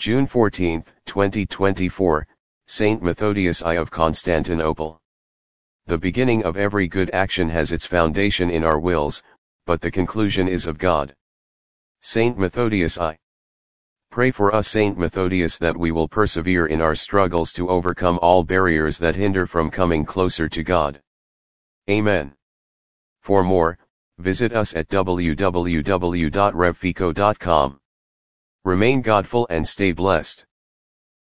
June 14, 2024, Saint Methodius I of Constantinople. The beginning of every good action has its foundation in our wills, but the conclusion is of God. Saint Methodius I. Pray for us, Saint Methodius, that we will persevere in our struggles to overcome all barriers that hinder from coming closer to God. Amen. For more, visit us at www.revfico.com. Remain godful and stay blessed.